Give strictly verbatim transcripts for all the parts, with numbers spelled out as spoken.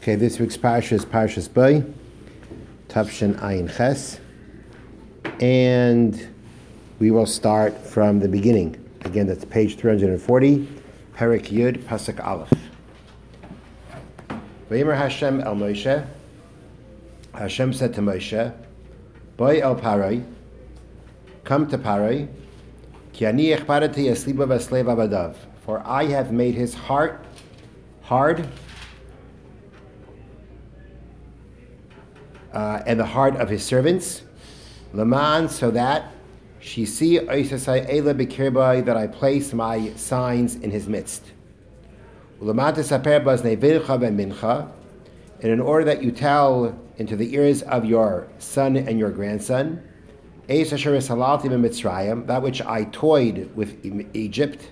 Okay, this week's parsha is Parshas Bo, Tavshin Ayin Ches, and we will start from the beginning. Again, that's page three hundred forty, Perek Yud, Pasuk Aleph. V'yimer Hashem el Moshe, Hashem said to Moshe, Boi el Paroi, come to Paroi, Ki ani echbarati esliba v'eslev avadav, for I have made his heart hard, Uh, and the heart of his servants, Laman, so that she see that I place my signs in his midst. And in order that you tell into the ears of your son and your grandson, that which I toyed with Egypt,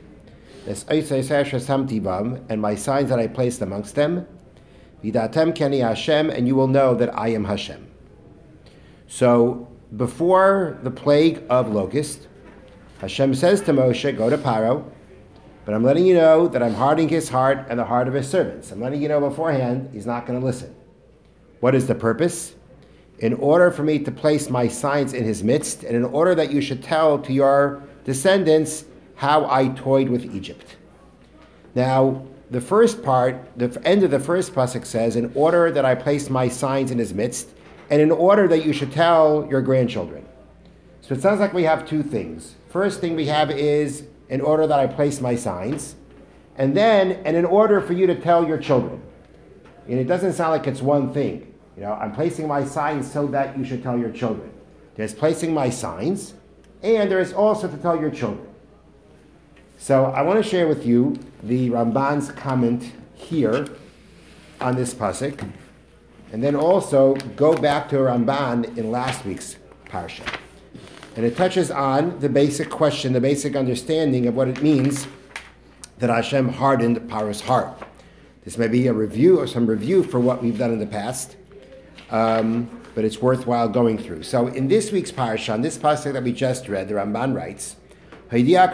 and my signs that I placed amongst them, Vidatem keni Hashem, and you will know that I am Hashem. So, before the plague of locust, Hashem says to Moshe, go to Paro, but I'm letting you know that I'm hardening his heart and the heart of his servants. I'm letting you know beforehand, he's not going to listen. What is the purpose? In order for me to place my signs in his midst, and in order that you should tell to your descendants how I toyed with Egypt. Now, the first part, the end of the first pasuk says, in order that I place my signs in his midst, and in order that you should tell your grandchildren. So it sounds like we have two things. First thing we have is, in order that I place my signs, and then, and in order for you to tell your children. And it doesn't sound like it's one thing. You know, I'm placing my signs so that you should tell your children. There's placing my signs, and there is also to tell your children. So I want to share with you the Ramban's comment here on this pasuk, and then also go back to Ramban in last week's parsha. And it touches on the basic question, the basic understanding of what it means that Hashem hardened Paro's heart. This may be a review or some review for what we've done in the past, um, but it's worthwhile going through. So in this week's parsha, on this pasuk that we just read, the Ramban writes, Last week's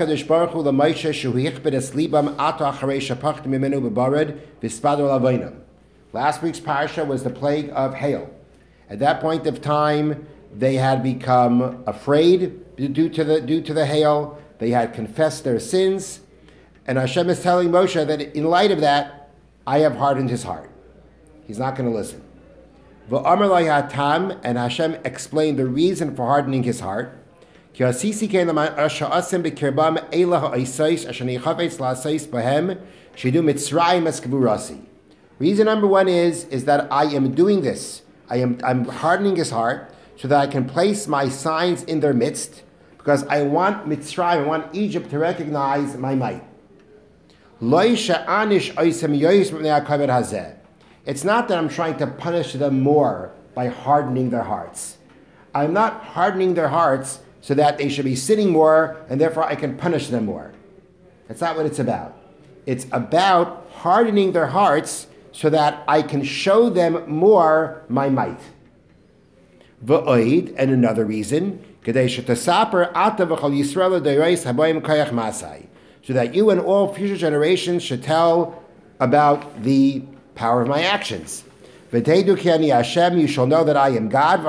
parsha was the plague of hail. At that point of time, they had become afraid due to the due to the hail. They had confessed their sins, and Hashem is telling Moshe that in light of that, I have hardened his heart. He's not going to listen. And Hashem explained the reason for hardening his heart. Reason number one is, is that I am doing this. I am I'm hardening his heart so that I can place my signs in their midst, because I want Mitzrayim, I want Egypt to recognize my might. It's not that I'm trying to punish them more by hardening their hearts. I'm not hardening their hearts so that they should be sinning more, and therefore I can punish them more. That's not what it's about. It's about hardening their hearts so that I can show them more my might. V'oid, and another reason, so that you and all future generations should tell about the power of my actions. You shall know that I am God,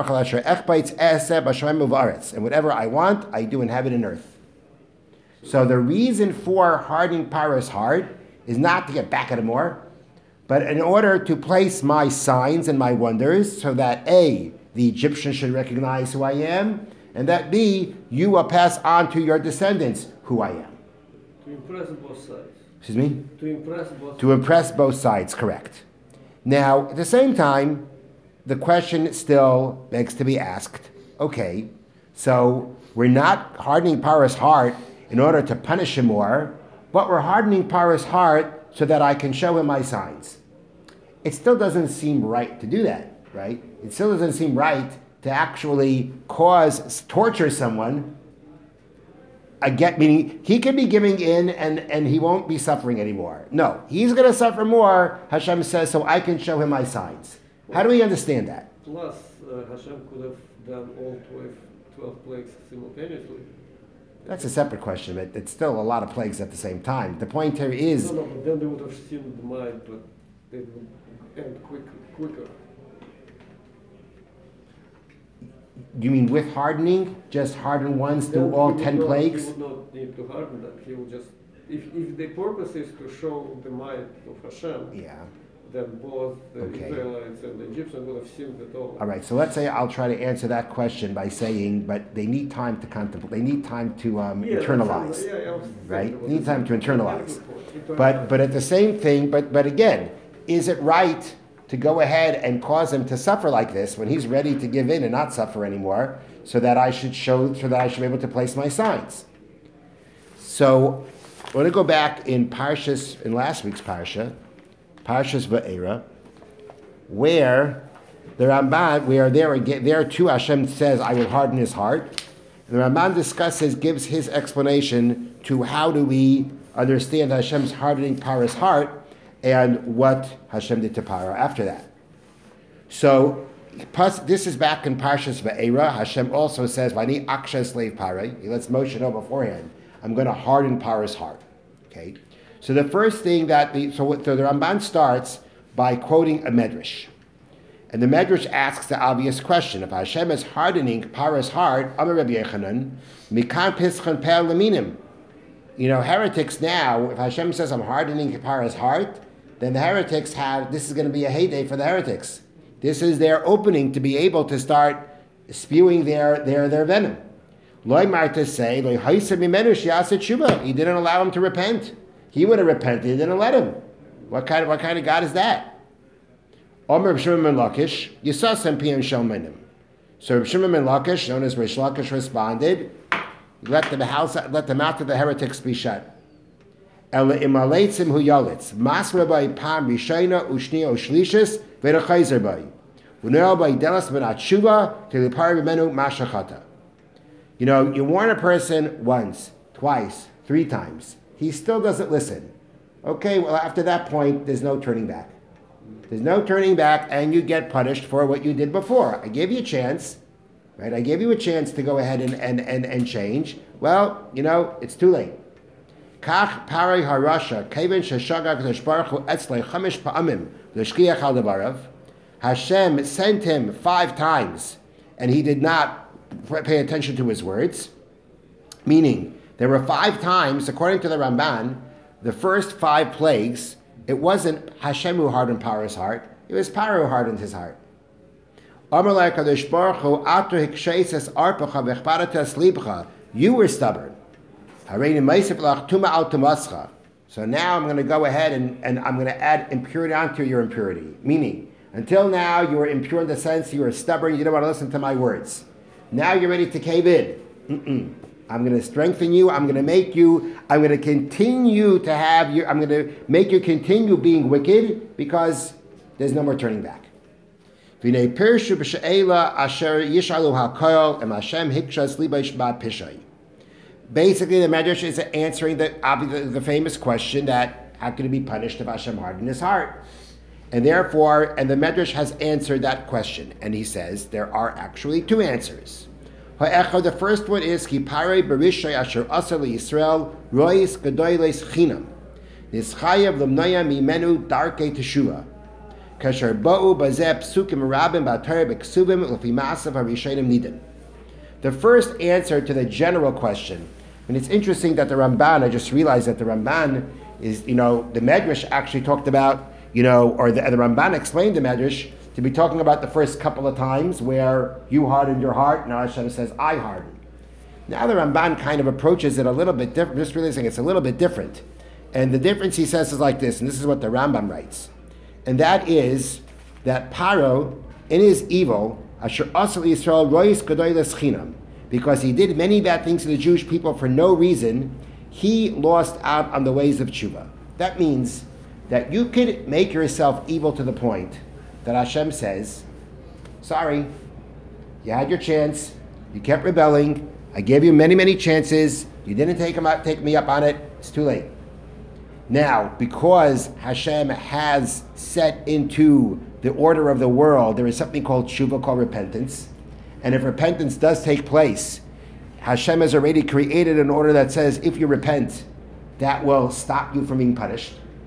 and whatever I want, I do in heaven and earth. So the reason for hardening Paro's heart is not to get back at him more, but in order to place my signs and my wonders, so that A, the Egyptians should recognize who I am, and that B, you will pass on to your descendants who I am. To impress both sides. Excuse me? To impress both To impress both sides, correct. Now, at the same time, the question still begs to be asked, okay, so we're not hardening Paro's heart in order to punish him more, but we're hardening Paro's heart so that I can show him my signs. It still doesn't seem right to do that, right? It still doesn't seem right to actually cause, torture someone. Again, meaning he could be giving in and, and he won't be suffering anymore. No, he's going to suffer more, Hashem says, so I can show him my signs. How do we understand that? Plus, uh, Hashem could have done all twelve, twelve plagues simultaneously. That's a separate question, but it's still a lot of plagues at the same time. The point here is... No, no, but then they would have seen the mind, but... they would end quick, quicker. You mean with hardening? Just harden once, do Then all he would ten not- plagues? He would not need to harden them. He would just, if, if the purpose is to show the might of Hashem, Yeah. then both the Okay. Israelites and the Egyptians would have seen that all. All right, so let's say I'll try to answer that question by saying, but they need time to contemplate, they need time to um, Yeah, that internalize. sounds- yeah, yeah, I was thinking Right? about They need it. time to internalize. Internalize. But but at the same thing, but but again, is it right to go ahead and cause him to suffer like this when he's ready to give in and not suffer anymore, so that I should show, so that I should be able to place my signs? So I want to go back in Parshas, in last week's Parsha, Parshas Va'era, where the Ramban, where there again, there too Hashem says, I will harden his heart. And the Ramban discusses, gives his explanation to how do we understand Hashem's hardening Paro's heart and what Hashem did to Paro after that. So, plus, this is back in Parshas Va'era. Hashem also says, Vani Aksha slave Paro. He lets Moshe know beforehand, I'm going to harden Paro's heart. Okay? So the first thing that the, so, so the Ramban starts by quoting a medrash. And the medrash asks the obvious question. If Hashem is hardening Paro's heart, Amar Rabbi Yechanan, Mikan Pischan Pel Laminim. You know, heretics now, if Hashem says I'm hardening Paro's heart, then the heretics have, this is going to be a heyday for the heretics. This is their opening to be able to start spewing their, their, their venom. Loi Marta say, Loi Haisa Mimenu Shiasa Tshuva. He didn't allow him to repent. He would have repented, he didn't let him. What kind of, what kind of God is that? Omer Shimon ben Lakish, Yisasem Piyam Shalmanim. So Reb Shimon ben Lakish, known as Rish Lakish, responded, let the house, let the mouth of the heretics be shut. Ela imaleitzim hu yalitz. Masra by pam rishayna ushnia ushlishis v'rechayzer by. V'neo by delas v'nat shuva t'lipar v'menu mashachata. You know, you warn a person once, twice, three times. He still doesn't listen. Okay, well, after that point, there's no turning back. There's no turning back, and you get punished for what you did before. I gave you a chance, right? I gave you a chance to go ahead and, and, and, and change. Well, you know, it's too late. Kach parei harasha kevin sheshaga kadosh baruch hu etzlei chamish pa'amim l'shkiach al devarav. Hashem sent him five times, and he did not pay attention to his words. Meaning, there were five times, according to the Ramban, the first five plagues, it wasn't Hashem who hardened Paro's heart, it was Paro who hardened his heart. Amalei kadosh baruch hu atu hiksheises arpacha v'chparatas libcha. You were stubborn. So now I'm going to go ahead and, and I'm going to add impurity onto your impurity. Meaning, until now you were impure in the sense you were stubborn, you didn't want to listen to my words. Now you're ready to cave in. Mm-mm. I'm going to strengthen you. I'm going to make you, I'm going to continue to have you, I'm going to make you continue being wicked because there's no more turning back. Basically, the Medrash is answering the, the, the famous question that how could he be punished if Hashem hardened his heart? And therefore, and the Medrash has answered that question. And he says there are actually two answers. The first one is Kipare Berishay Asher Asa Yisrael Rois Gedoyles Chinam Nischayev Lemnaya Mimenu Darke Teshuva Kasher Bo'u Bazeh Psukim Rabim Batar Beksuvim Lefimasav Harishanim Nidin. The first answer to the general question, and it's interesting that the Ramban, I just realized that the Ramban is, you know, the Medrash actually talked about, you know, or the, the Ramban explained the Medrash to be talking about the first couple of times where you hardened your heart, now Hashem says, I hardened. Now the Ramban kind of approaches it a little bit different, just realizing it's a little bit different. And the difference he says is like this, and this is what the Rambam writes. And that is that Paro, in his evil, Asher Asal Yisrael Rois Gedoyles Chinam, because he did many bad things to the Jewish people for no reason, he lost out on the ways of tshuva. That means that you could make yourself evil to the point that Hashem says, sorry, you had your chance, you kept rebelling, I gave you many, many chances, you didn't take, him out, take me up on it, it's too late. Now, because Hashem has set into the order of the world, there is something called tshuva, called repentance. And if repentance does take place, Hashem has already created an order that says if you repent, that will stop you from being punished.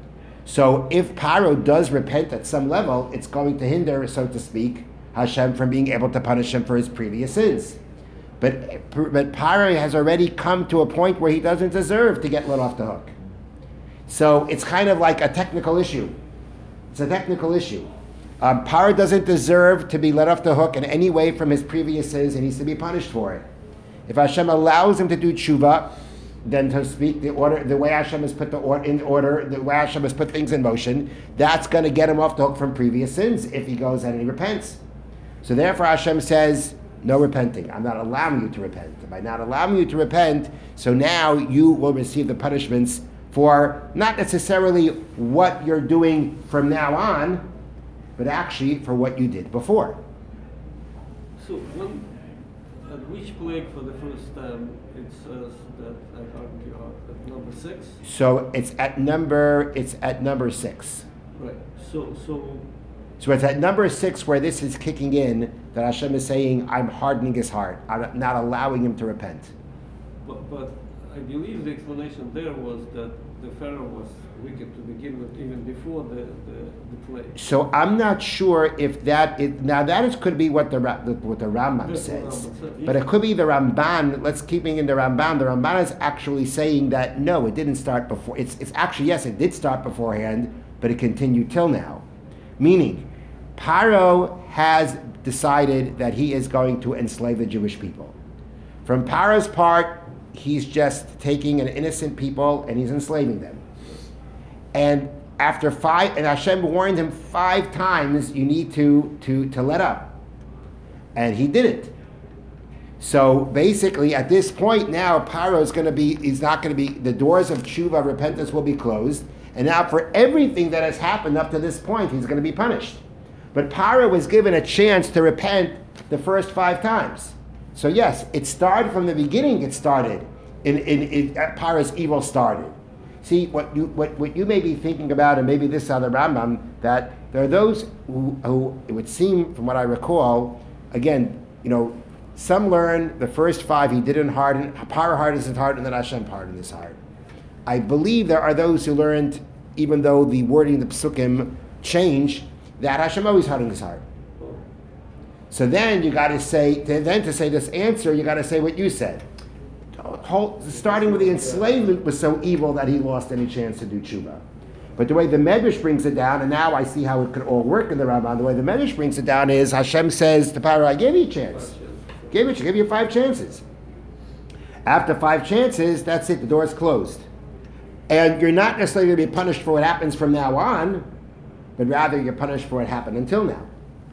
So if Paro does repent at some level, it's going to hinder, so to speak, Hashem from being able to punish him for his previous sins. But, but Paro has already come to a point where he doesn't deserve to get let off the hook. So it's kind of like a technical issue. It's a technical issue. Um, Paro doesn't deserve to be let off the hook in any way from his previous sins, and needs to be punished for it. If Hashem allows him to do tshuva, then to speak, the order, the way Hashem has put the order in order, the way Hashem has put things in motion, that's going to get him off the hook from previous sins if he goes and he repents. So therefore Hashem says, no repenting. I'm not allowing you to repent. By not allowing you to repent, so now you will receive the punishments for not necessarily what you're doing from now on, but actually for what you did before. So when, at which plague for the first time it says that I hardened your heart? At number six? So it's at number it's at number six. Right. So so So it's at number six where this is kicking in, that Hashem is saying, I'm hardening his heart. I'm not allowing him to repent. But, but I believe the explanation there was that the Pharaoh was wicked to begin with, even before the, the, the plague. So I'm not sure if that is, now that is, could be what the Ra- what the Rambam That's says, what Rambam said, but yeah. it could be the Ramban. Let's keeping in the Ramban. The Ramban is actually saying that no, it didn't start before. It's it's actually yes, it did start beforehand, but it continued till now. Meaning, Paro has decided that he is going to enslave the Jewish people. From Paro's part, he's just taking an innocent people and he's enslaving them. And after five, and Hashem warned him five times, you need to, to, to let up. And he didn't. So basically, at this point now, Paro is going to be, he's not going to be, the doors of tshuva, repentance will be closed. And now for everything that has happened up to this point, he's going to be punished. But Paro was given a chance to repent the first five times. So yes, it started from the beginning, it started. In, in, in Paro's evil started. See, what you what, what you may be thinking about, and maybe this other Rambam, that there are those who, who, it would seem, from what I recall, again, you know, some learn the first five he didn't harden, Paro hardens his heart, and then Hashem hardened his heart. I believe there are those who learned, even though the wording of the Psukim changed, that Hashem always hardened his heart. So then you got to say, then to say this answer, you got to say what you said. Whole, starting with the enslavement was so evil that he lost any chance to do tshuva. But the way the Medrash brings it down, and now I see how it could all work in the Rambam, the way the Medrash brings it down is Hashem says to Paro, I gave you a chance. Gave it, gave you five chances. After five chances, that's it, the door is closed. And you're not necessarily going to be punished for what happens from now on, but rather you're punished for what happened until now.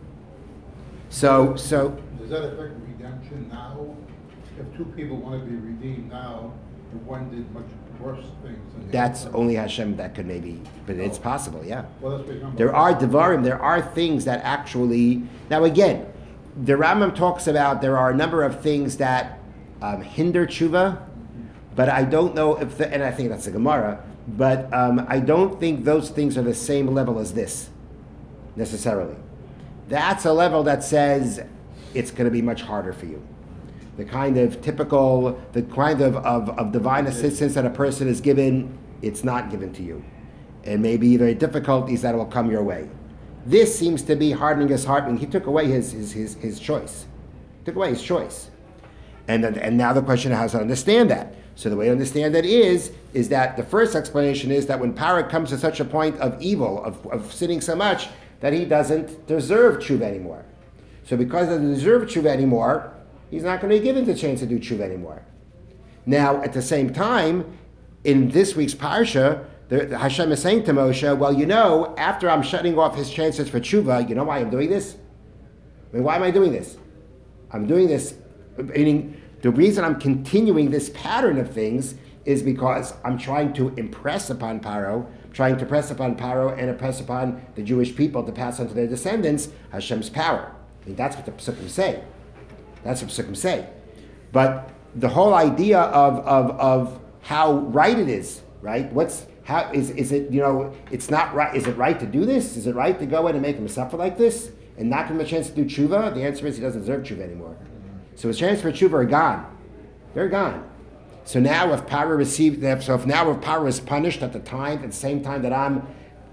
So, so... Does that affect redemption now? If two people want to be redeemed now, and one did much worse things than the That's other. only Hashem that could maybe, but it's possible, yeah. Well, that's become- There are Devarim, there are things that actually, now again, the Rambam talks about there are a number of things that um, hinder tshuva, but I don't know if, the, and I think that's the Gemara, but um, I don't think those things are the same level as this, necessarily. That's a level that says it's going to be much harder for you. The kind of typical, the kind of, of, of divine assistance that a person is given, it's not given to you. And maybe there are difficulties that will come your way. This seems to be hardening his heart when he took away his, his, his, his choice. Took away his choice. And, then, and now the question is how to understand that. So the way to understand that is, is that the first explanation is that when Paro comes to such a point of evil, of, of sinning so much, that he doesn't deserve tshuva anymore. So because he doesn't deserve tshuva anymore, he's not going to be given the chance to do tshuva anymore. Now, at the same time, in this week's parsha, the, the Hashem is saying to Moshe, well, you know, after I'm shutting off his chances for tshuva, you know why I'm doing this? I mean, why am I doing this? I'm doing this, meaning the reason I'm continuing this pattern of things is because I'm trying to impress upon Paro, trying to press upon Paro and impress upon the Jewish people to pass on to their descendants Hashem's power. I mean, that's what the Psukim say. That's what Psukim say. But the whole idea of, of, of how right it is, right? What's how is is it, you know, it's not right. Is it right to do this? Is it right to go in and make him suffer like this and not give him a chance to do tshuva? The answer is he doesn't deserve tshuva anymore. So his chances for tshuva are gone. They're gone. So now if Paro received, so if now if Paro is punished at the time, at the same time that I'm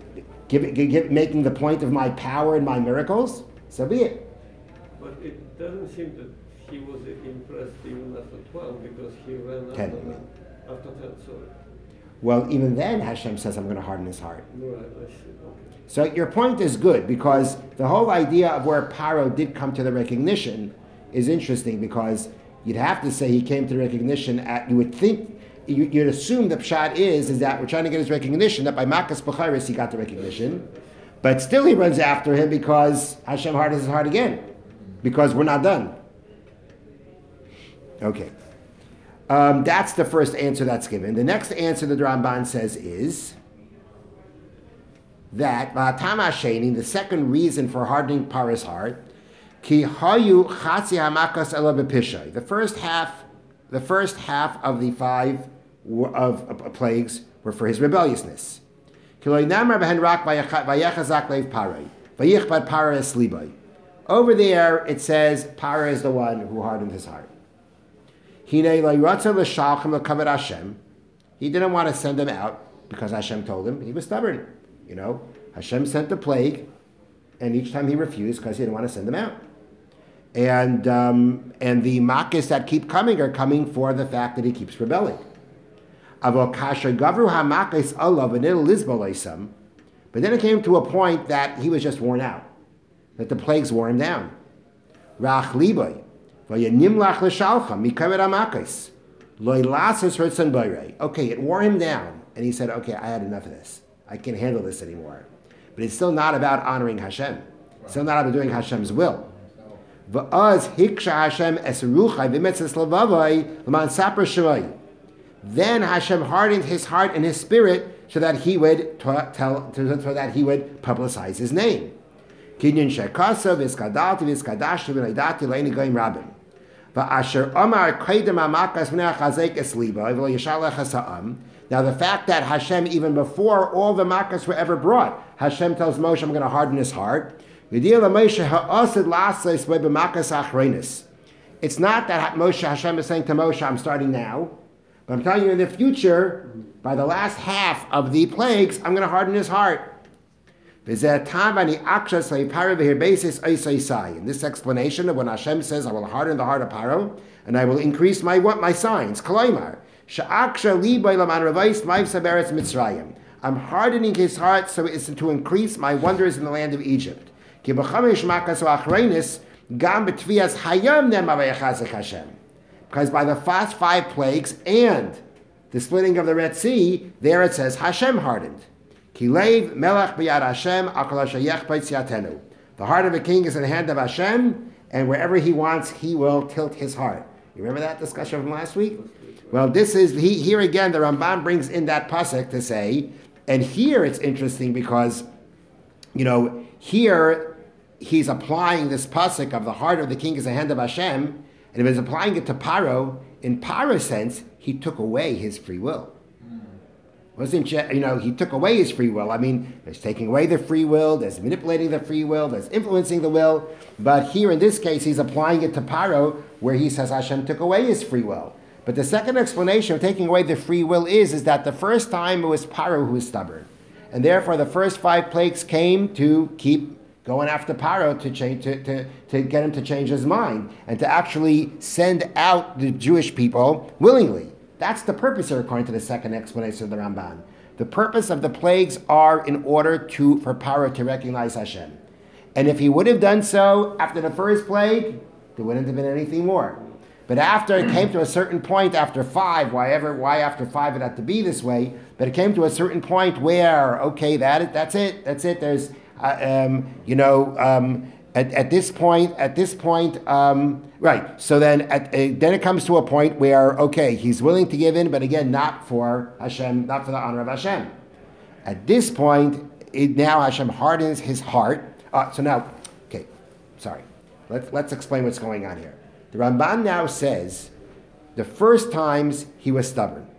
give, give, give, making the point of my power and my miracles, so be it. But it doesn't seem that he was impressed even after twelve, because he ran ten, after I mean. that. After ten, sorry. Well, even then, Hashem says, I'm going to harden his heart. Right, I see. Okay. So your point is good, because the whole idea of where Paro did come to the recognition is interesting, because you'd have to say he came to the recognition at, you would think, you, you'd assume the pshat is, is that we're trying to get his recognition, that by Makas B'charis he got the recognition, but still he runs after him because Hashem hardens his heart again, because we're not done. Okay. Um, that's the first answer that's given. The next answer that the Ramban says is that V'atam Hasheni, the second reason for hardening Paro's heart, Ki hayu chatzi hamakas ela b'pishay. The first half, the first half of the five w- of, of, of plagues were for his rebelliousness. Ki lo yinamar behen rak vayechazak leiv Paroi, vayichbad Paro es libay. Over there, it says Paro is the one who hardened his heart. Hinei lo yratza l'shalchem l'kavod Hashem. He didn't want to send them out because Hashem told him. He was stubborn. You know, Hashem sent the plague, and each time he refused because he didn't want to send them out. And um, and the makis that keep coming are coming for the fact that he keeps rebelling. But then it came to a point that he was just worn out, that the plagues wore him down. Okay, it wore him down, and he said, okay, I had enough of this. I can't handle this anymore. But it's still not about honoring Hashem. It's still not about doing Hashem's will. Then Hashem hardened his heart and his spirit so that he would tell, so that he would publicize his name. Now the fact that Hashem, even before all the makas were ever brought, Hashem tells Moshe, I'm going to harden his heart. It's not that Moshe, Hashem is saying to Moshe, I'm starting now. But I'm telling you, in the future, by the last half of the plagues, I'm going to harden his heart. In this explanation of when Hashem says, I will harden the heart of Paro, and I will increase my what my signs. I'm hardening his heart so as to increase my wonders in the land of Egypt. Because by the first five plagues and the splitting of the Red Sea, there it says Hashem hardened. The heart of a king is in the hand of Hashem, and wherever he wants, he will tilt his heart. You remember that discussion from last week? Well, this is, he, here again, the Ramban brings in that pasuk to say, and here it's interesting because, you know, here he's applying this pasuk of the heart of the king is the hand of Hashem, and if he's applying it to Paro, in Paro's sense, he took away his free will. Wasn't, you know, he took away his free will. I mean, there's taking away the free will, there's manipulating the free will, there's influencing the will, but here in this case, he's applying it to Paro, where he says Hashem took away his free will. But the second explanation of taking away the free will is, is that the first time it was Paro who was stubborn. And therefore the first five plagues came to keep going after Paro to, change, to, to, to get him to change his mind and to actually send out the Jewish people willingly. That's the purpose here, according to the second explanation of the Ramban. The purpose of the plagues are in order to for Paro to recognize Hashem. And if he would have done so after the first plague, there wouldn't have been anything more. But after it came to a certain point, after five, why ever, why after five it had to be this way, but it came to a certain point where, okay, that that's it, that's it. There's, uh, um, you know, um, at, at this point, at this point, um, right. So then, at, uh, then it comes to a point where, okay, he's willing to give in, but again, not for Hashem, not for the honor of Hashem. At this point, it, now Hashem hardens his heart. Uh, so now, okay, sorry. Let's let's explain what's going on here. The Ramban now says the first times he was stubborn.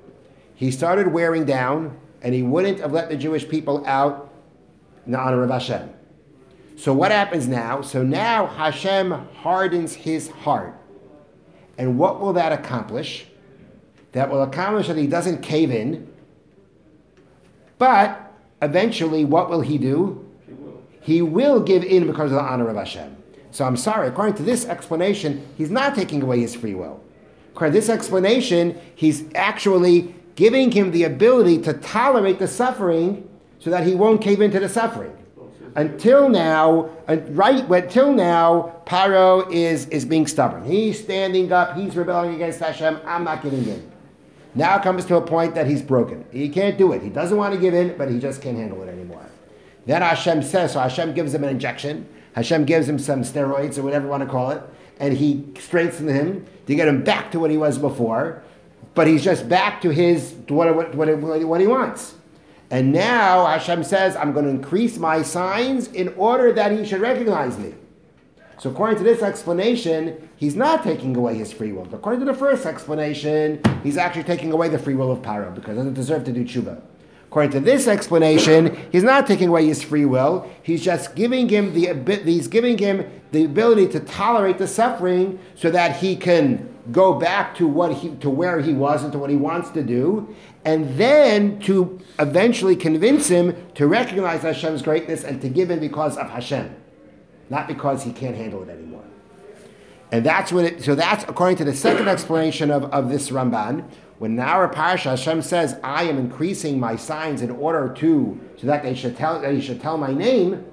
He started wearing down, and he wouldn't have let the Jewish people out in the honor of Hashem. So what happens now? So now Hashem hardens his heart. And what will that accomplish? That will accomplish that he doesn't cave in, but eventually, what will he do? He will. He will give in because of the honor of Hashem. So I'm sorry, according to this explanation, he's not taking away his free will. According to this explanation, he's actually giving him the ability to tolerate the suffering so that he won't cave into the suffering. Until now, uh, right, until now, Paro is, is being stubborn. He's standing up, he's rebelling against Hashem, I'm not giving in. Now it comes to a point that he's broken. He can't do it. He doesn't want to give in, but he just can't handle it anymore. Then Hashem says, so Hashem gives him an injection, Hashem gives him some steroids or whatever you want to call it, and he strengthens him to get him back to what he was before, but he's just back to his, to what, what, what, what he wants. And now Hashem says, I'm going to increase my signs in order that he should recognize me. So according to this explanation, he's not taking away his free will. But according to the first explanation, he's actually taking away the free will of Paro because he doesn't deserve to do tshuva. According to this explanation, he's not taking away his free will. He's just giving him the he's giving him the ability to tolerate the suffering so that he can go back to what he to where he was and to what he wants to do, and then to eventually convince him to recognize Hashem's greatness and to give in because of Hashem, not because he can't handle it anymore. And that's what it, so that's according to the second explanation of, of this Ramban. When in our parsha Hashem says, I am increasing my signs in order to, so that they should tell, that he should tell my name,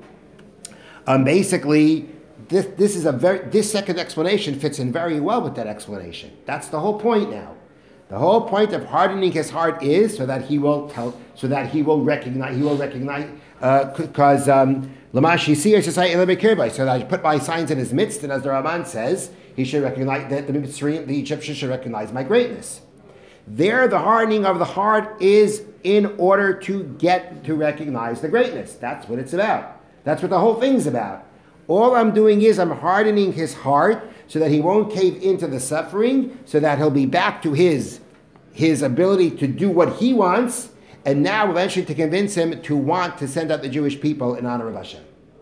um, basically, this, this is a very, this second explanation fits in very well with that explanation. That's the whole point now. The whole point of hardening his heart is so that he will tell, so that he will recognize, he will recognize, because um, Lamashi seer society so that I put my signs in his midst, and as the Raman says, he should recognize that the Mitzrayim, the Egyptians should recognize my greatness. There, the hardening of the heart is in order to get to recognize the greatness. That's what it's about. That's what the whole thing's about. All I'm doing is I'm hardening his heart so that he won't cave into the suffering, so that he'll be back to his, his ability to do what he wants, and now eventually to convince him to want to send out the Jewish people in honor of Hashem.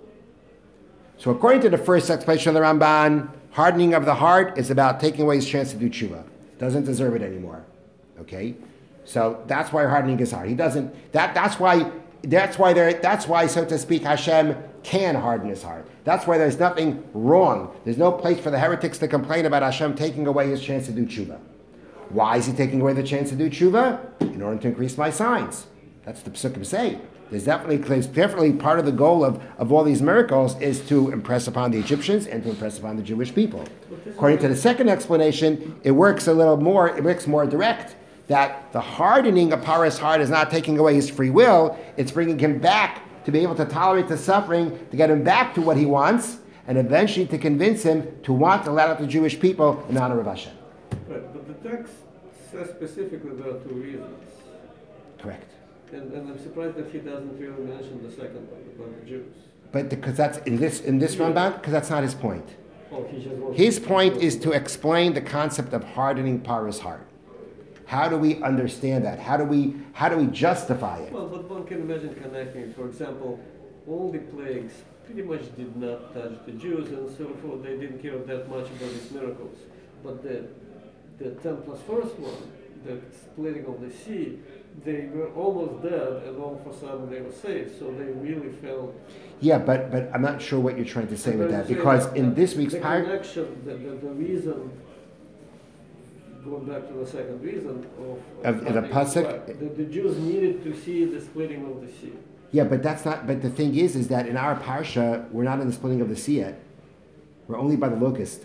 So according to the first explanation of the Ramban, hardening of the heart is about taking away his chance to do tshuva. Doesn't deserve it anymore. Okay? So that's why hardening his heart. He doesn't, that, that's why, that's why there, that's why, so to speak, Hashem can harden his heart. That's why there's nothing wrong. There's no place for the heretics to complain about Hashem taking away his chance to do tshuva. Why is he taking away the chance to do tshuva? In order to increase my signs. That's the Psukim say. There's definitely, there's definitely part of the goal of, of all these miracles is to impress upon the Egyptians and to impress upon the Jewish people. According to the second explanation, it works a little more, it works more direct. That the hardening of Paro's heart is not taking away his free will, it's bringing him back to be able to tolerate the suffering, to get him back to what he wants, and eventually to convince him to want to let out the Jewish people in honor of Hashem. Right, but the text says specifically there are two reasons. Correct. And, and I'm surprised that he doesn't really mention the second one, about the Jews. But because that's in this in this Ramban, because that's not his point. Oh, he just wants His to- point is to explain the concept of hardening Paro's heart. How do we understand that? How do we how do we justify it? Well, but one can imagine connecting it. For example, all the plagues pretty much did not touch the Jews, and so forth. They didn't care that much about these miracles. But the the ten plus first one, the splitting of the sea, they were almost dead, and all of a sudden they were saved. So they really felt. Yeah, but but I'm not sure what you're trying to say I'm with trying that to say because that in the- this week's the par- connection, the, the, the reason. Going back to the second reason of, Of- of the having- pasuk? right, the, the Jews needed to see the splitting of the sea. Yeah, but that's not. But the thing is, is that in our parsha, we're not in the splitting of the sea yet. We're only by the locust.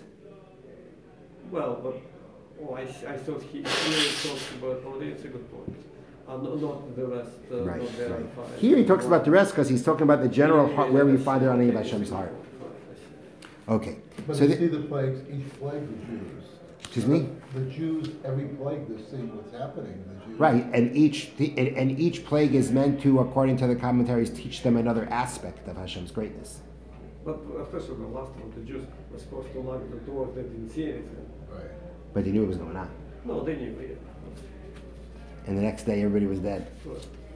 Well, but oh, I, I thought he really talks about. Oh, that's a good point. Uh, no, not the rest. Uh, Right, not the other right. five. Here he talks about the rest because he's talking about the general Yeah, heart, yeah, where we that's- find it on any of okay, Hashem's that's a heart. good point. I see. Okay. But So you the, see the plagues, each plague the Jews. excuse me. The Jews, every plague, they're seeing what's happening. The Jews. Right, and each the, and, and each plague is meant to, according to the commentaries, teach them another aspect of Hashem's greatness. But especially the last one, the Jews were supposed to lock the door. They didn't see anything. Right. But they knew it was going on. No, they knew it. And the next day, everybody was dead. Sure.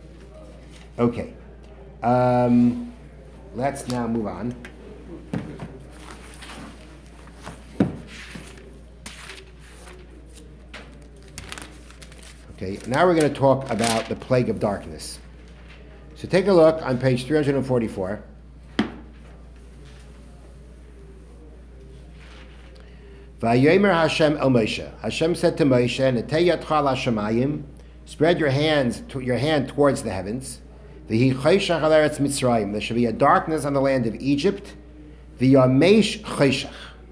Okay. Um, let's now move on. Okay, now we're going to talk about the plague of darkness. So So take a look on page three hundred forty-four. Vayomer Hashem el Moshe. Hashem said to Moshe, "Netei yadcha l'shamayim, spread your hands, to, your hand towards the heavens. V'hi choshech al eretz Mitzrayim. There should be a darkness on the land of Egypt. V'yamesh choshech."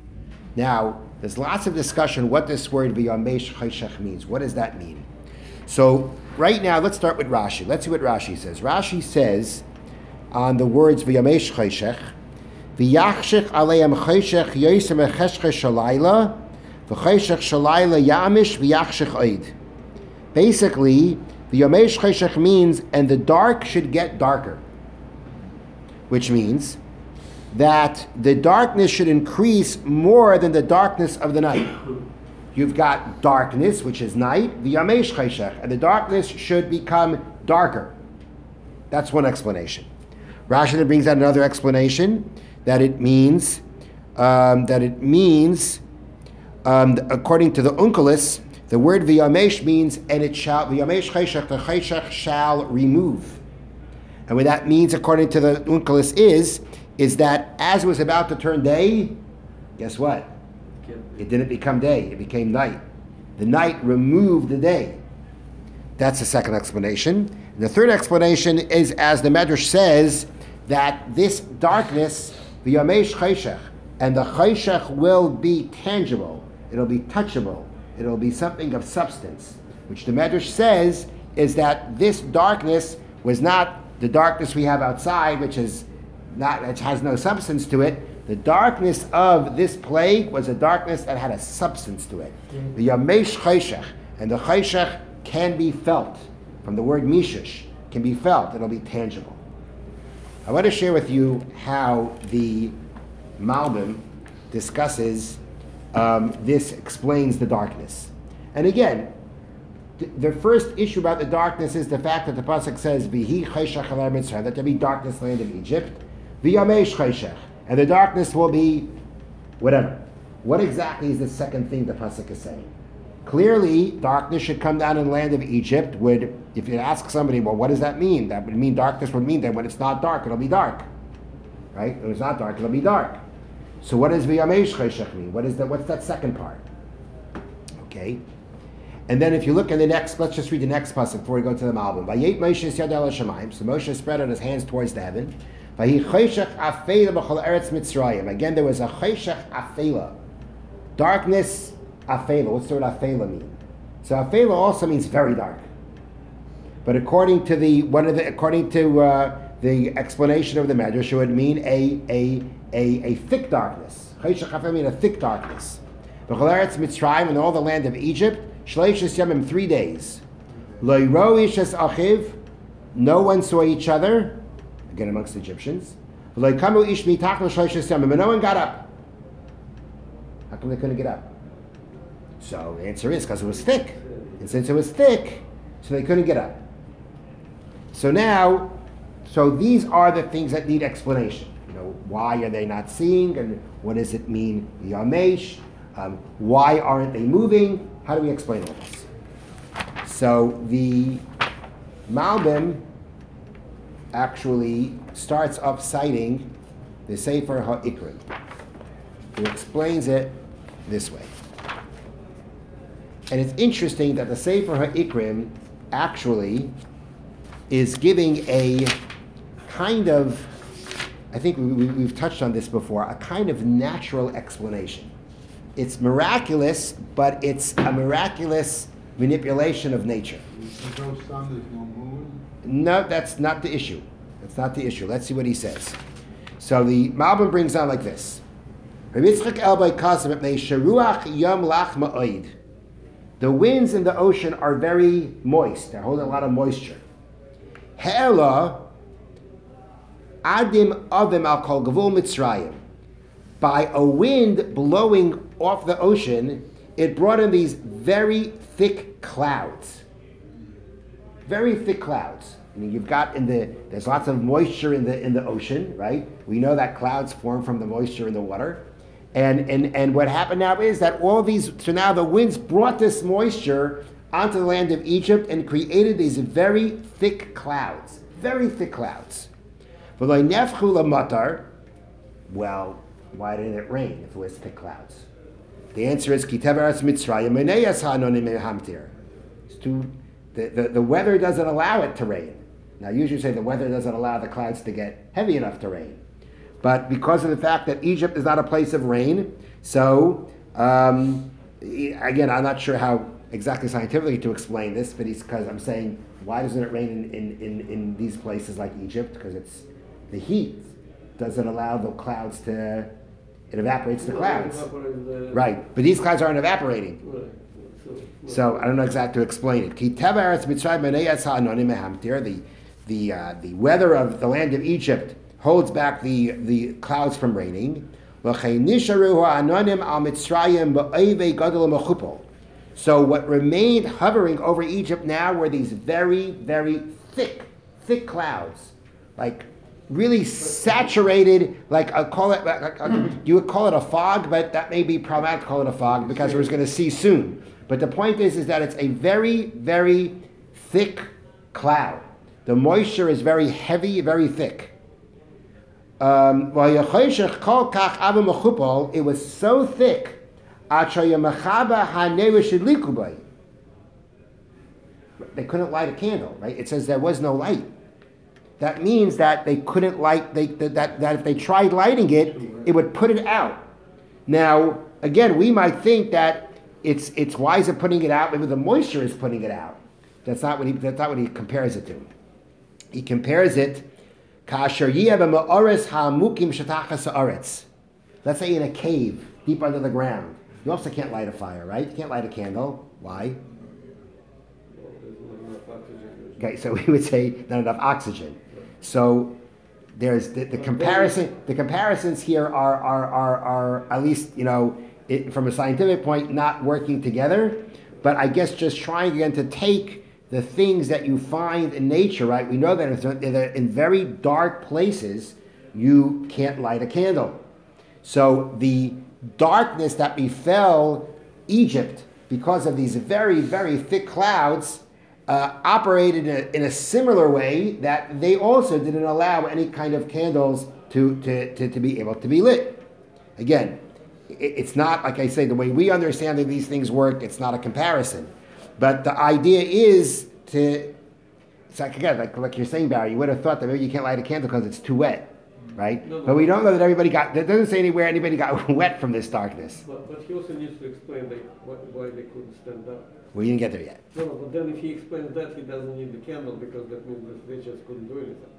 Now, there's lots of discussion what this word v'yamesh choshech means. What does that mean? So, right now, let's start with Rashi. Let's see what Rashi says. Rashi says on the words v'yamesh choshech, v'yachshech aleim choshech yoser mecheshchesh shalayla, v'choshech shalayla yamish v'yachshech oid. Basically, the Yamesh Choshech means, and the dark should get darker, which means that the darkness should increase more than the darkness of the night. You've got darkness, which is night, the Yamesh Choshech, and the darkness should become darker. That's one explanation. Rashi then brings out another explanation that it means um, that it means, um, according to the Onkelos, the word v'yamesh means, and it shall, v'yamesh choshech, the choshech shall remove. And what that means, according to the Onkelos, is, is that as it was about to turn day, guess what? It didn't become day, it became night. The night removed the day. That's the second explanation. And the third explanation is, as the Medrash says, that this darkness, v'yamesh choshech, and the choshech will be tangible, it'll be touchable, it'll be something of substance, which the Medrash says is that this darkness was not the darkness we have outside, which is not, which has no substance to it. The darkness of this plague was a darkness that had a substance to it. Mm-hmm. The Yamesh Choshech, and the Choshech can be felt. From the word mishush, can be felt. It'll be tangible. I want to share with you how the Malbim discusses Um, this explains the darkness. And again, th- the first issue about the darkness is the fact that the pasuk says, "V'hi choshech al Mitzrayim," that there be darkness in the land of Egypt. V'yamesh choshech, and the darkness will be whatever. What exactly is the second thing the pasuk is saying? Clearly, darkness should come down in the land of Egypt. Would, if you ask somebody, well, what does that mean? That would mean darkness would mean that when it's not dark, it'll be dark, right? When it's not dark, it'll be dark. So what does v'yamesh choshech mean? What is that? What's that second part? Okay, and then if you look in the next, let's just read the next pasuk before we go to the Malbim. Vayet Moshe es yadav l'shamayim. So Moshe spread out his hands towards the heaven. Vayhi choshech afela b'chol eretz Mitzrayim. Again, there was a choshech afela, darkness afela. What's the word afela mean? So afela also means very dark. But according to the one of the according to uh, the explanation of the Medrash, it would mean a a A, a thick darkness. Choshech afel means a thick darkness. B'chol eretz Mitzrayim, in all the land of Egypt, shleishes yamim, three days. Lo yiro ish es achiv, no one saw each other, again amongst the Egyptians. Lo yikamu ish mitach shleishes yamim, and no one got up. How come they couldn't get up? So the answer is because it was thick. And since it was thick, so they couldn't get up. So now, so these are the things that need explanation. You know, why are they not seeing, and what does it mean, Yamesh? Um, why aren't they moving? How do we explain all this? So the Malbim actually starts up citing the Sefer HaIkrim, who explains it this way. And it's interesting that the Sefer HaIkrim actually is giving a kind of, I think we, we, we've touched on this before, a kind of natural explanation. It's miraculous, but it's a miraculous manipulation of nature. There's no sun, there's no moon. No, that's not the issue. That's not the issue. Let's see what he says. So the Malbim brings on like this. The winds in the ocean are very moist. They're holding a lot of moisture. Ha'ela adim avim al kol gavul Mitzrayim. By a wind blowing off the ocean, it brought in these very thick clouds. Very thick clouds. I mean, you've got in the, there's lots of moisture in the in the ocean, right? We know that clouds form from the moisture in the water. And, and, and what happened now is that all these, so now the winds brought this moisture onto the land of Egypt and created these very thick clouds. very thick clouds. V'lo nefchu lamatar. Well, why didn't it rain if it was thick clouds? The answer is Kitev Eretz Mitzrayim Meneyas Hanonim Hamtir. It's too. The, the, the weather doesn't allow it to rain. Now, I usually say the weather doesn't allow the clouds to get heavy enough to rain. But because of the fact that Egypt is not a place of rain, so, um, again, I'm not sure how exactly scientifically to explain this, but it's because I'm saying, why doesn't it rain in, in, in, in these places like Egypt? Because it's the heat doesn't allow the clouds to, it evaporates the clouds. The, right, but these clouds aren't evaporating. Right. So, So I don't know exactly how to explain it. Ki teva eretz Mitzrayim meneyas ha'anonim mehamtir. The the uh, the weather of the land of Egypt holds back the, the clouds from raining. V'chei nisharu ha'anonim al Mitzrayim ba'ovei gadol mechupol. So what remained hovering over Egypt now were these very very thick thick clouds, like really saturated. Like I'll call it. Like, uh, you would call it a fog, but that may be problematic to call it a fog because we're going to see soon. But the point is, is that it's a very, very thick cloud. The moisture is very heavy, very thick. Um, it was so thick, they couldn't light a candle, right? It says there was no light. That means that they couldn't light, they, that, that if they tried lighting it, it would put it out. Now, again, we might think that It's it's why is it putting it out? Maybe the moisture is putting it out. That's not what he that's not what he compares it to. He compares it kasher ma'ores ha'mukim shetachas ha'aretz. Let's say in a cave deep under the ground. You also can't light a fire, right? You can't light a candle. Why? Okay, so we would say not enough oxygen. So there's the, the comparison. The comparisons here are are are are at least you know. It, from a scientific point, not working together, but I guess just trying again to take the things that you find in nature, right? We know that if in very dark places, you can't light a candle. So the darkness that befell Egypt because of these very, very thick clouds uh, operated in a, in a similar way that they also didn't allow any kind of candles to, to, to, to be able to be lit. Again, it's not, like I say, the way we understand that these things work, it's not a comparison. But the idea is to, it's like, again, like, like you're saying, Barry, you would have thought that maybe you can't light a candle because it's too wet, right? No, no, but we don't know that everybody got, it doesn't say anywhere anybody got wet from this darkness. But, but he also needs to explain like, why, why they couldn't stand up. We didn't get there yet. No, no, but then if he explains that, he doesn't need the candle because that means that they just couldn't do anything.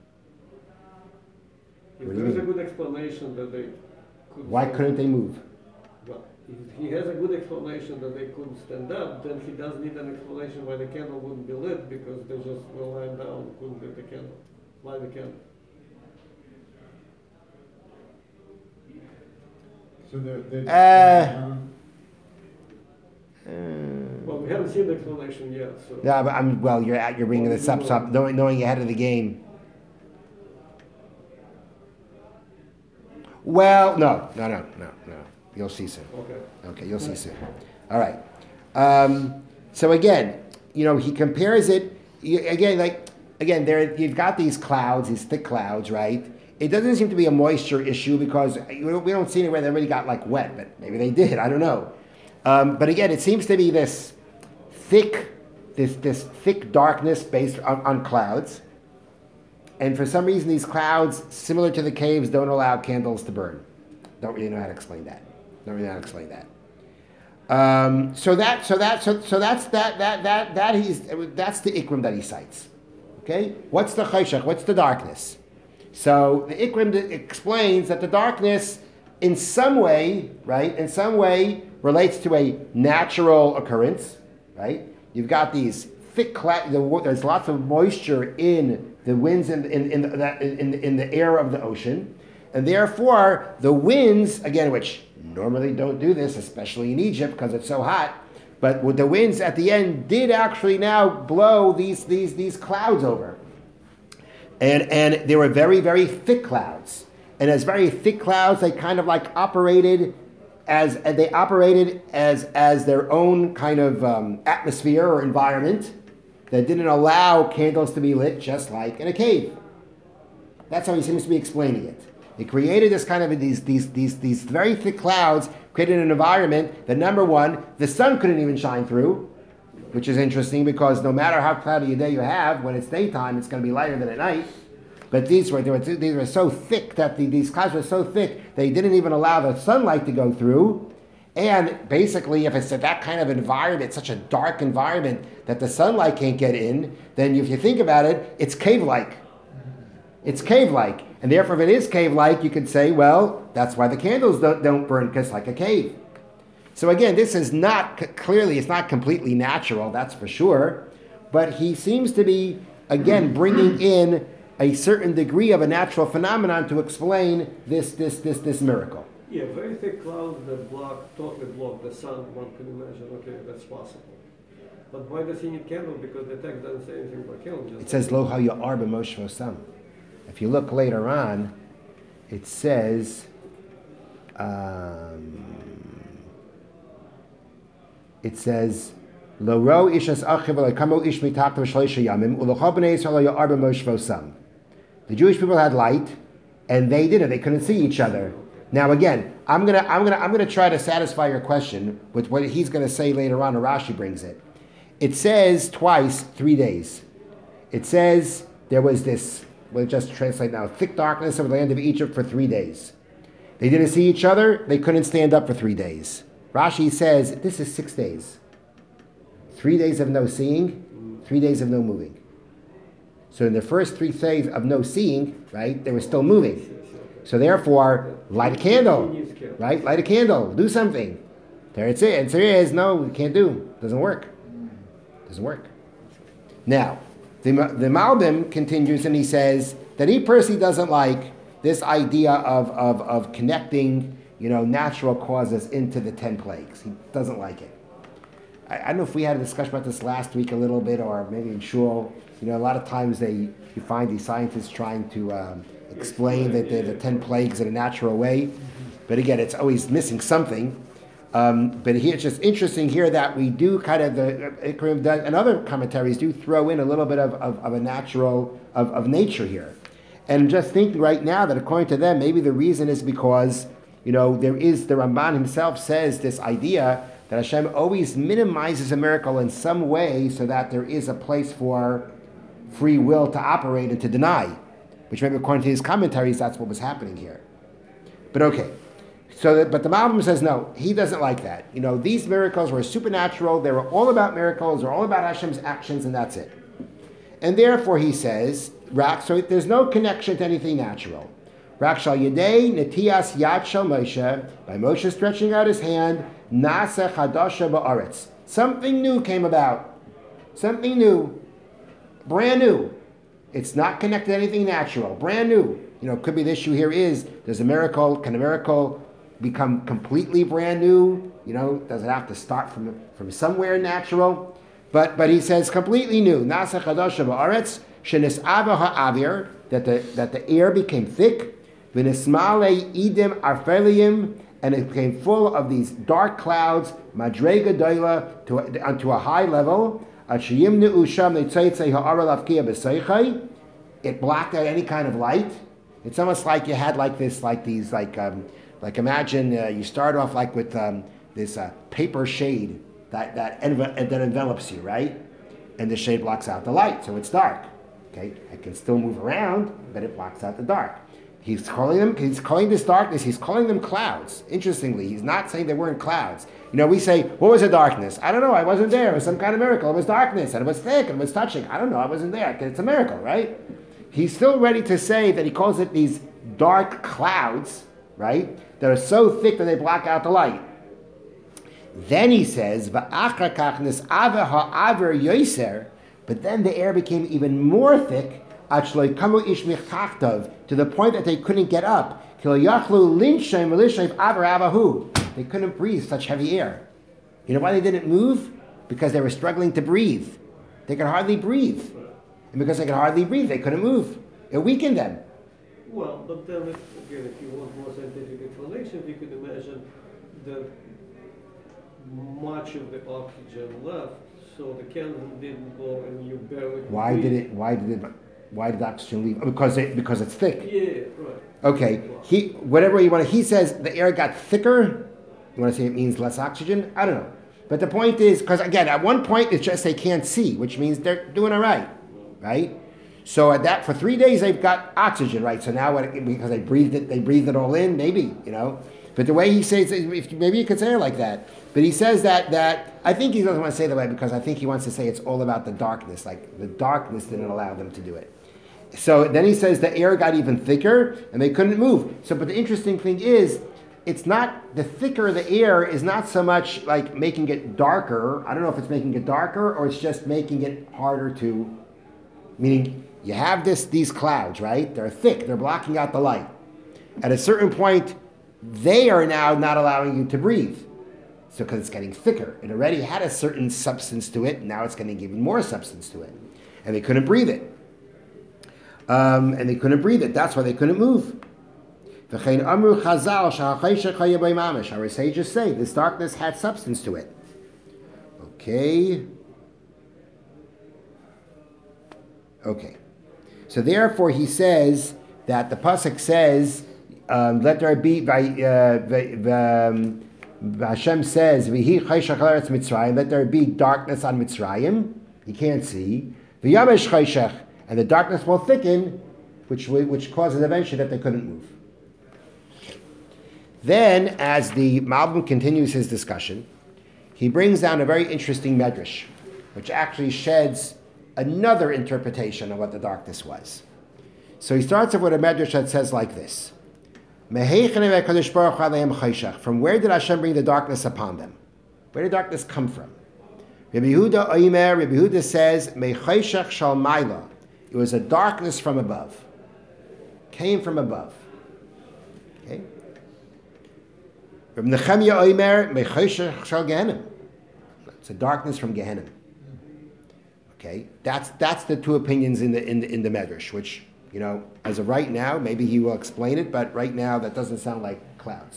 If there is a good explanation that they couldn't Why couldn't they move? Well, if he has a good explanation that they couldn't stand up, then he does need an explanation why the candle wouldn't be lit because they just were lying down, couldn't lit the candle, light the candle. So they're, they're Uh, Well, we haven't seen the explanation yet, so. Yeah, but I'm well. You're at, you're bringing this up, so I'm knowing, knowing ahead of the game. Well, no, no, no, no, no. You'll see soon. Okay. Okay, you'll see soon. All right. Um, so again, you know, he compares it you, again, like again, there you've got these clouds, these thick clouds, right? It doesn't seem to be a moisture issue because we don't, we don't see anywhere that really got like wet, but maybe they did. I don't know. Um, but again, it seems to be this thick, this this thick darkness based on, on clouds. And for some reason, these clouds, similar to the caves, don't allow candles to burn. Don't really know how to explain that. Don't really know how to explain that. Um, so that, so that, so, so that's that, that, that, that he's, that's the ikrim that he cites. Okay, what's the chayshach? What's the darkness? So the ikrim explains that the darkness, in some way, right, in some way, relates to a natural occurrence, right? You've got these thick clouds. There's lots of moisture in the winds in in in the, in, in the air of the ocean, and therefore the winds, again, which normally don't do this, especially in Egypt because it's so hot, but with the winds at the end did actually now blow these these these clouds over, and and they were very very thick clouds, and as very thick clouds, they kind of like operated as they operated as as their own kind of um, atmosphere or environment. that didn't allow candles to be lit, just like in a cave. That's how he seems to be explaining it. It created this kind of these these these these very thick clouds, created an environment that, number one, the sun couldn't even shine through, which is interesting because no matter how cloudy a day you have, when it's daytime, it's going to be lighter than at night. But these were, they were these were so thick that the, these clouds were so thick they didn't even allow the sunlight to go through. And basically, if it's that kind of environment, such a dark environment that the sunlight can't get in, then if you think about it, it's cave-like. It's cave-like. And therefore, if it is cave-like, you could say, well, that's why the candles don't, don't burn, because it's like a cave. So again, this is not, clearly, it's not completely natural, that's for sure. But he seems to be, again, bringing in a certain degree of a natural phenomenon to explain this, this, this, this miracle. Yeah, very thick clouds that block, totally block the sun, one can imagine, okay, that's possible. But why does he need candle? Because the text doesn't say anything about candle. Just It says, Lo ha ya'ar b'Moshe v'osam. If you look later on, it says, um, it says, Lo ro ishas achiv v'lekamo ish mitachta v'shloisha yamim u'locha b'nei Yisrael lo ya'ar b'Moshe v'osam. The Jewish people had light, and they didn't. They couldn't see each other. Now again, I'm gonna, I'm gonna, I'm gonna try to satisfy your question with what he's gonna say later on. And Rashi brings it. It says twice, three days. It says there was this. We'll just translate now. Thick darkness over the land of Egypt for three days. They didn't see each other. They couldn't stand up for three days. Rashi says this is six days. Three days of no seeing, three days of no moving. So in the first three days of no seeing, right, they were still moving. So therefore, light a candle, right? Light a candle, do something. There it's it. And so here is, no, we can't do. Doesn't work. Doesn't work. Now, the, the Malbim continues and he says that he personally doesn't like this idea of, of, of connecting, you know, natural causes into the ten plagues. He doesn't like it. I, I don't know if we had a discussion about this last week a little bit, or maybe in shul. You know, a lot of times they you find these scientists trying to um, explain that the, the ten plagues in a natural way, but again, it's always missing something. Um, but here, it's just interesting here that we do kind of the Ikrim does, and other commentaries do throw in a little bit of, of, of a natural of, of nature here, and just thinking right now that according to them, maybe the reason is because you know there is the Ramban himself says this idea that Hashem always minimizes a miracle in some way so that there is a place for free will to operate and to deny, which maybe according to his commentaries, that's what was happening here. But okay, so that, but the Malbim says no, he doesn't like that. You know, these miracles were supernatural. They were all about miracles. They're all about Hashem's actions, and that's it. And therefore, he says, so there's no connection to anything natural. Rak shal yedei netias yad shel Moshe, by Moshe stretching out his hand, nasa chadasha ba'aretz. Something new came about. Something new. Brand new. It's not connected to anything natural. Brand new. You know, could be the issue here is, there's a miracle. Can a miracle become completely brand new? You know, does it have to start from, from somewhere natural? But but he says completely new. Nasa chadasha ba'aretz, shenis'ava ha'avir, that the, that the air became thick, v'nismale idim arfeliim, and it became full of these dark clouds, madrega doila, to onto a high level. It blocked out any kind of light. It's almost like you had like this, like these, like um, like imagine uh, you start off like with um, this uh, paper shade that that enve- that envelops you, right? And the shade blocks out the light, so it's dark. Okay, it can still move around, but it blocks out the dark. He's calling them, he's calling this darkness, he's calling them clouds. Interestingly, he's not saying they weren't clouds. You know, we say, what was the darkness? I don't know, I wasn't there. It was some kind of miracle. It was darkness, and it was thick, and it was touching. I don't know, I wasn't there. It's a miracle, right? He's still ready to say that he calls it these dark clouds, right? That are so thick that they block out the light. Then he says, V'achar kach nis'ava ha'aver yoser, but then the air became even more thick, to the point that they couldn't get up. They couldn't breathe such heavy air. You know why they didn't move? Because they were struggling to breathe. They could hardly breathe. And because they could hardly breathe, they couldn't move. It weakened them. Well, but then, if, again, if you want more scientific explanation, you could imagine that much of the oxygen left, so the candle didn't blow and you barely could Why breathe. did it? Why did it? Why did oxygen leave? Because it because it's thick. Yeah, right. Okay. He whatever you want. He says the air got thicker. You want to say it means less oxygen? I don't know. But the point is, because again, at one point it's just they can't see, which means they're doing all right, right? So at that for three days they've got oxygen, right? So now what, because they breathed it, they breathed it all in, maybe, you know. But the way he says, if maybe you could say it like that. But he says that that I think he doesn't want to say it that way because I think he wants to say it's all about the darkness, like the darkness didn't allow them to do it. So then he says the air got even thicker and they couldn't move. So, but the interesting thing is, it's not, the thicker the air is not so much like making it darker. I don't know if it's making it darker or it's just making it harder to, meaning you have this these clouds, right? They're thick, they're blocking out the light. At a certain point, they are now not allowing you to breathe. So because it's getting thicker. It already had a certain substance to it, now it's getting even more substance to it. And they couldn't breathe it. Um, and they couldn't breathe it. That's why they couldn't move. Our sages say this darkness had substance to it. Okay. Okay. So therefore he says that the pasuk says, um, let there be, by, uh, um, Hashem says, V'hi chayshach ha'aretz Mitzrayim, let there be darkness on Mitzrayim. You can't see. V'yamesh chayshach, and the darkness will thicken, which which causes eventually that they couldn't move. Then, as the Malbim continues his discussion, he brings down a very interesting medrash, which actually sheds another interpretation of what the darkness was. So he starts off with a medrash that says like this: from where did Hashem bring the darkness upon them? Where did darkness come from? Rabbi Yehuda Oimer, Rabbi Yehuda says, Mechayshach shal maila. It was a darkness from above. Came from above. Okay? Rabbi Nechemia Oimer, Mechayshach shal Gehenim. It's a darkness from Gehenim. Okay? That's that's the two opinions in the in the in the Medrash, which, you know, as of right now, maybe he will explain it, but right now that doesn't sound like clouds.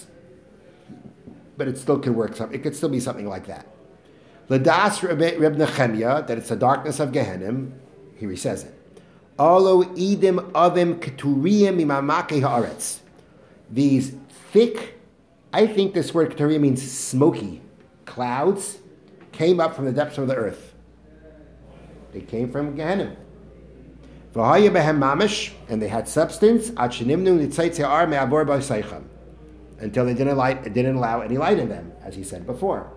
But it still could work. It could still be something like that. Ladas Reb Nechemia, that it's the darkness of Gehenim. Here he says it. Alo idim avim keturiyim imamake haaretz. These thick, I think this word keturiyim means smoky clouds, came up from the depths of the earth. They came from Gehenim. V'haya behem mamish, and they had substance. Ad shenimnu litzaytze ar me'avor b'seicham, until they didn't light, it didn't allow any light in them, as he said before.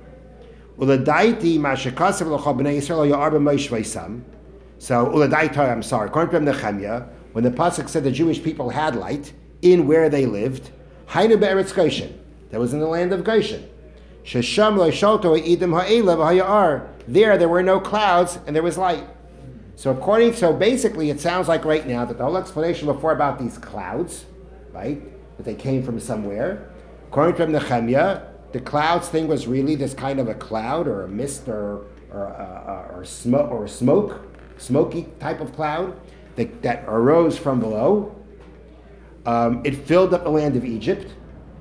Uladaiti mashakasav l'chol b'nei Yisrael ya'ar b'moish v'isam. So uladaita, I'm sorry, according to Nehemiah, when the pasuk said the Jewish people had light in where they lived, hainu be'eretz Goshen, that was in the land of Goshen. Shesham lo sholto idim ha'ela v'hayar. There, there were no clouds and there was light. So according, so basically, it sounds like right now that the whole explanation before about these clouds, right, that they came from somewhere. According to Nehemiah, the clouds thing was really this kind of a cloud or a mist or or uh, or smoke or smoke, smoky type of cloud that, that arose from below. Um, it filled up the land of Egypt.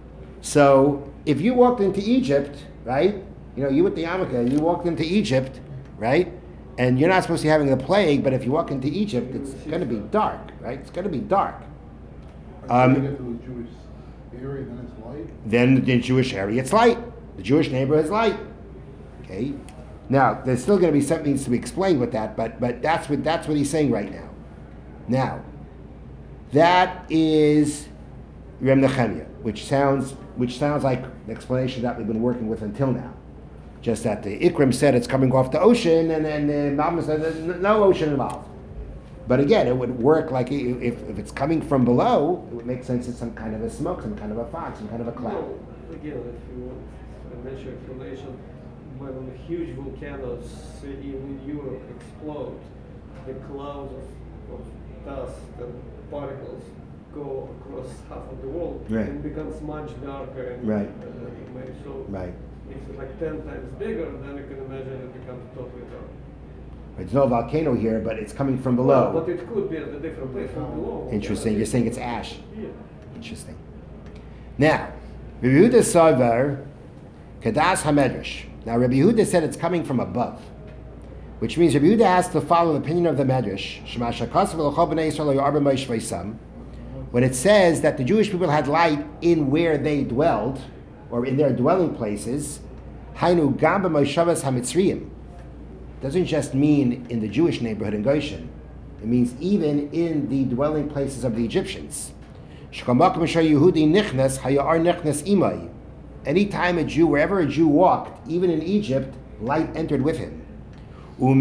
So if you walked into Egypt, right, you know, you with the Yarmulke, you walked into Egypt, right, and you're not supposed to be having the plague, but if you walk into Egypt, it's going to be dark, right? It's going to be dark. Um, you get to the Jewish area, then it's light. Then the Jewish area, it's light. The Jewish neighborhood is light. Okay. Now there's still going to be something needs to be explained with that, but but that's what that's what he's saying right now. Now, that is Reb Nechemia, which sounds which sounds like the explanation that we've been working with until now. Just that the Ikrim said it's coming off the ocean, and then the Malbim said there's no ocean involved. But again, it would work like if, if it's coming from below, it would make sense it's some kind of a smoke, some kind of a fog, some kind of a cloud. Well, again, if you want a natural explanation, when huge volcanoes in Europe explode, the clouds of, of dust and particles go across half of the world, Right. and it becomes much darker. And, Right. Uh, so Right. if it's like ten times bigger, then you can imagine it becomes totally dark. There's no volcano here, but it's coming from Well, below. but it could be at a different place from below. Interesting. You're saying it's ash. Yeah. Interesting. Now, Rabbi Yehuda Savar, Kadas HaMedrash. Now, Rabbi Yehuda said it's coming from above. which means Rabbi Yehuda has to follow the opinion of the Medrash. When it says that the Jewish people had light in where they dwelled, or in their dwelling places, Hainu Gamba Moshavas HaMitzriyim, doesn't just mean in the Jewish neighborhood in Goshen. It means even in the dwelling places of the Egyptians. Anytime a Jew, wherever a Jew walked, even in Egypt, light entered with him. What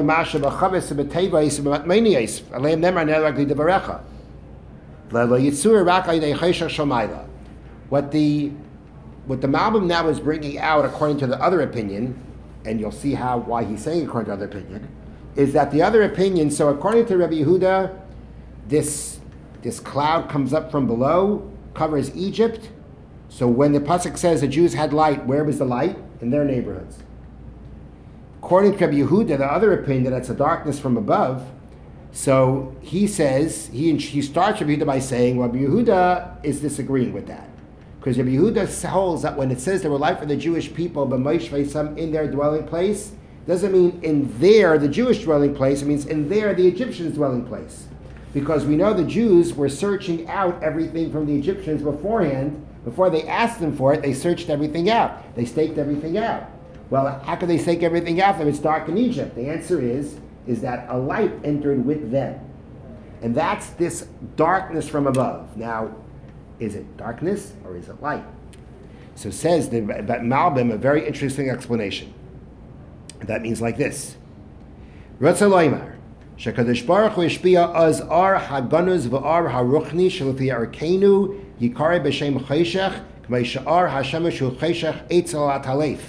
the what the Malbim now is bringing out, according to the other opinion, and you'll see how why he's saying according to the other opinion, is that the other opinion. So according to Rabbi Yehuda, this this cloud comes up from below, covers Egypt. So when the pasuk says the Jews had light, where was the light? In their neighborhoods. According to Rabbi Yehuda, the other opinion, that's a darkness from above. So he says, he he starts Rabbi Yehuda by saying, well, Rabbi Yehuda is disagreeing with that. Because Rabbi Yehuda holds that when it says there were light for the Jewish people, but some in their dwelling place, doesn't mean in there, the Jewish dwelling place, it means in there, the Egyptians' dwelling place. Because we know the Jews were searching out everything from the Egyptians beforehand. Before they asked them for it, they searched everything out. They staked everything out. Well, how can they stake everything out if it's dark in Egypt? The answer is, is that a light entered with them. And that's this darkness from above. Now, is it darkness or is it light? So says the Malbim a very interesting explanation. That means like this. Ratza loymar, shekadosh baruch hu yishpia az ar haganuz v'ar haruchni shelefi arkenu yikare b'shem cheshach k'may she'ar hashemesh hu cheshach eitzel atalef.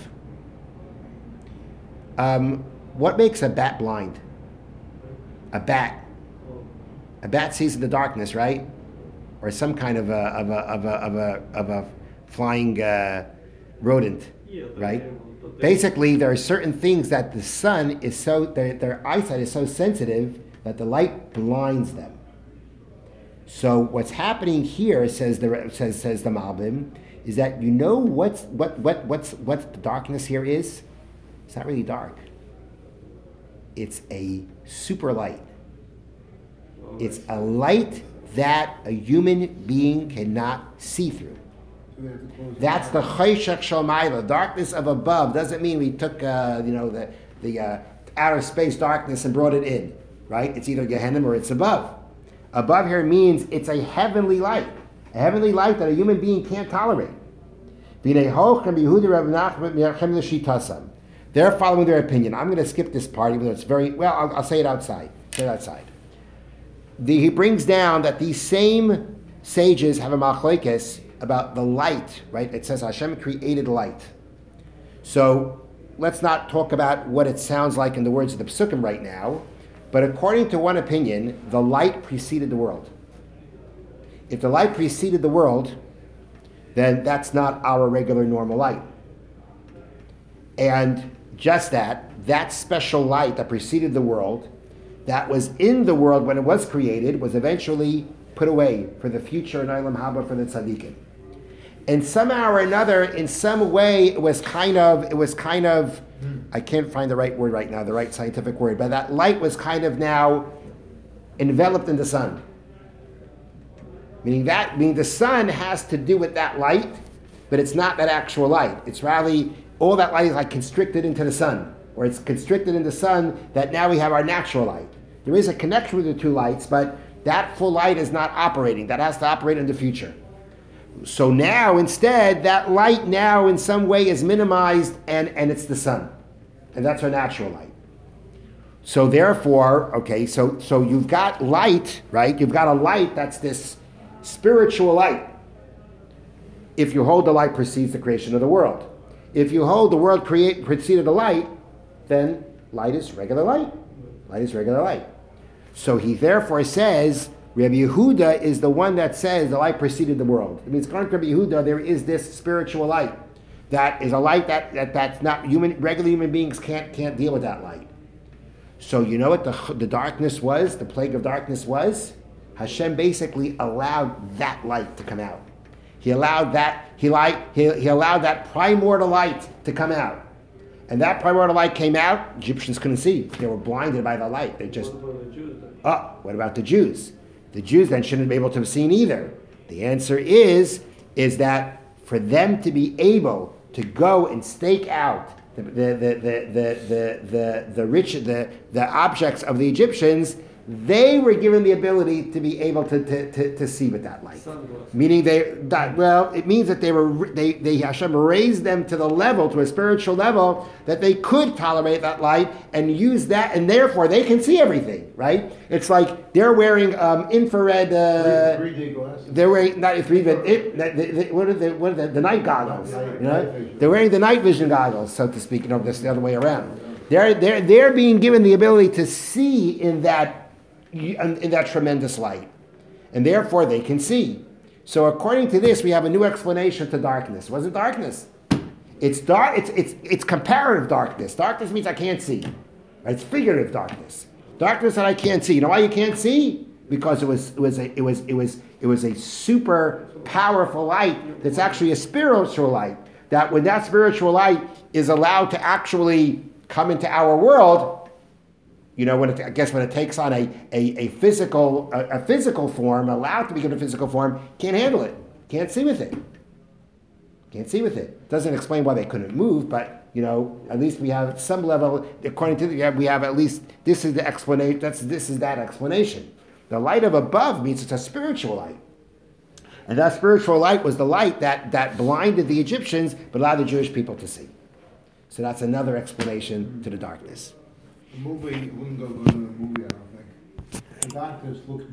Um, what makes a bat blind? A bat. A bat sees in the darkness, right? Or some kind of a of a of a of a, of a flying uh, rodent, Yeah, right? they- but they- Basically, there are certain things that the sun is so their, their eyesight is so sensitive that the light blinds them. So what's happening here, says the says says the Malbim, is that you know what's what what what's what the darkness here is. It's not really dark. It's a super light. It's a light that a human being cannot see through. So they have to close the That's the eyes. chayshach shomayla, darkness of above. Doesn't mean we took uh, you know the the uh, outer space darkness and brought it in, right? It's either Gehenna or it's above. Above here means it's a heavenly light, a heavenly light that a human being can't tolerate. They're following their opinion. I'm going to skip this part, even though it's very well. I'll, I'll say it outside. Say it outside. The, he brings down that these same sages have a machlekes about the light, right? It says Hashem created light. So let's not talk about what it sounds like in the words of the Psukim right now, but according to one opinion, the light preceded the world. If the light preceded the world, then that's not our regular normal light. And just that, that special light that preceded the world, that was in the world when it was created, was eventually put away for the future in Olam Haba for the tzaddikim. And somehow or another, in some way, it was kind of, it was kind of, I can't find the right word right now, the right scientific word, but that light was kind of now enveloped in the sun. Meaning that, meaning the sun has to do with that light, but it's not that actual light. It's rather, all that light is like constricted into the sun, or it's constricted in the sun that now we have our natural light. There is a connection with the two lights, but that full light is not operating. That has to operate in the future. So now, instead, that light now in some way is minimized, and, and it's the sun. And that's our natural light. So therefore, okay, so, so you've got light, right? You've got a light that's this spiritual light. If you hold the light precedes the creation of the world. If you hold the world create preceded the light, then light is regular light. Light is regular light. So he therefore says, Rabbi Yehuda is the one that says the light preceded the world. It means according to Rabbi Yehuda, there is this spiritual light. That is a light that, that that's not human, regular human beings can't can't deal with that light. So you know what the, the darkness was, the plague of darkness was? Hashem basically allowed that light to come out. He allowed that, he, light, he, he allowed that primordial light to come out. and that primordial light came out, Egyptians couldn't see. They were blinded by the light. They just, What about the Jews then? oh, what about the Jews? The Jews then shouldn't be able to have seen either. The answer is, is that for them to be able to go and stake out the the the the the the, the, the rich the, the objects of the Egyptians, they were given the ability to be able to, to, to, to see with that light. Sunglasses. Meaning they that well, it means that they were they, they Hashem raised them to the level, to a spiritual level, that they could tolerate that light and use that, and therefore they can see everything, right? It's like they're wearing um, infrared uh, Three D glasses. they're wearing not three, but it, the, the, the, what are the what are the, the night goggles? Night- You know, night vision. they're wearing the night vision goggles, so to speak. You know, this the other way around. They're they're they're being given the ability to see in that in that tremendous light, and therefore they can see. So according to this, we have a new explanation to darkness. It wasn't darkness. It's dark. It's it's it's comparative darkness. Darkness means I can't see. It's figurative darkness. Darkness that I can't see. You know why you can't see? Because it was it was a, it was it was it was a super powerful light that's actually a spiritual light. That when that spiritual light is allowed to actually come into our world, you know, when it, I guess when it takes on a a, a physical a, a physical form, allowed to be given a physical form, can't handle it. Can't see with it. Can't see with it. Doesn't explain why they couldn't move, but you know, at least we have some level. According to the, we have at least this is the explanation. That's this is that explanation. The light of above means it's a spiritual light, and that spiritual light was the light that that blinded the Egyptians, but allowed the Jewish people to see. So that's another explanation to the darkness. The movie, wouldn't go to the movie, I don't think. The doctors looked